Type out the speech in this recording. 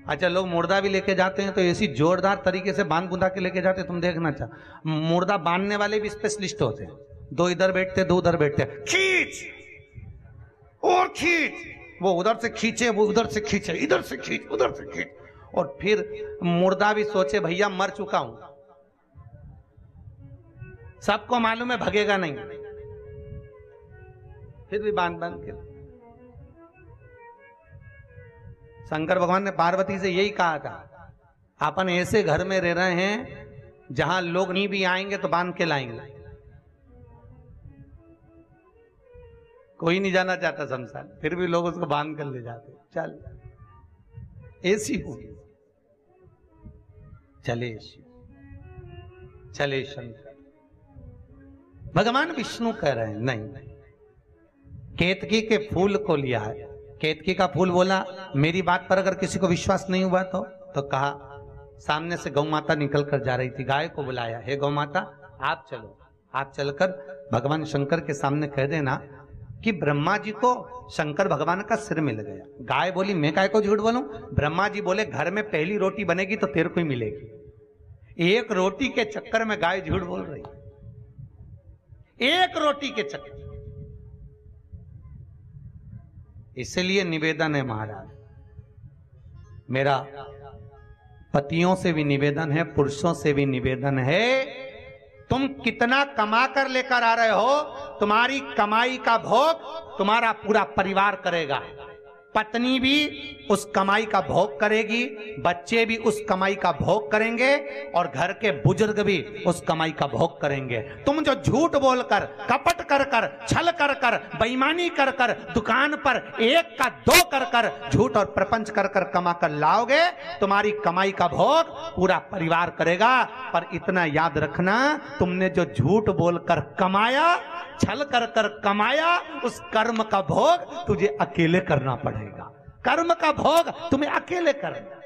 अच्छा, लोग मुर्दा भी लेके जाते हैं तो ऐसी जोरदार तरीके से बांध बुंदा के लेके जाते हैं, तुम देखना चाह। मुर्दा बांधने वाले भी स्पेशलिस्ट होते हैं, दो इधर बैठते दो उधर बैठते, खींच और खींच, वो उधर से खींचे वो उधर से खींचे, इधर से खींच उधर से खींच, और फिर मुर्दा भी सोचे भैया मर चुका हूं, सबको मालूम है भगेगा नहीं, फिर भी बांध बांध के। शंकर भगवान ने पार्वती से यही कहा था, अपन ऐसे घर में रह रहे हैं जहां लोग नहीं भी आएंगे तो बांध के लाएंगे, कोई नहीं जाना चाहता शमशान, फिर भी लोग उसको बांध कर ले जाते। चल ऐसी हो, चले चले शंकर। भगवान विष्णु कह रहे हैं नहीं, केतकी के फूल को लिया है, केतकी का फूल बोला, मेरी बात पर अगर किसी को विश्वास नहीं हुआ तो कहा, सामने से गौ माता निकल कर जा रही थी, गाय को बुलाया, हे गौ माता आप चलो, आप चलकर भगवान शंकर के सामने कह देना कि ब्रह्मा जी को शंकर भगवान का सिर मिल गया। गाय बोली मैं काय को झूठ बोलूं, ब्रह्मा जी बोले घर में पहली रोटी बनेगी तो तेरे को ही मिलेगी। एक रोटी के चक्कर में गाय झूठ बोल रही, एक रोटी के चक्कर। इसलिए निवेदन है महाराज, मेरा पतियों से भी निवेदन है, पुरुषों से भी निवेदन है, तुम कितना कमा कर लेकर आ रहे हो, तुम्हारी कमाई का भोग तुम्हारा पूरा परिवार करेगा। पत्नी भी उस कमाई का भोग करेगी, बच्चे भी उस कमाई का भोग करेंगे, और घर के बुजुर्ग भी उस कमाई का भोग करेंगे। तुम जो झूठ बोलकर, कपट कर कर, छल कर कर, बेईमानी कर कर, दुकान पर एक का दो कर कर, झूठ और प्रपंच कर कर कमा कर लाओगे, तुम्हारी कमाई का भोग पूरा परिवार करेगा। पर इतना याद रखना, तुमने जो झूठ बोलकर कमाया, छल कर कर कमाया, उस कर्म का भोग तुझे अकेले करना पड़ेगा। कर्म का भोग तुम्हें अकेले करना।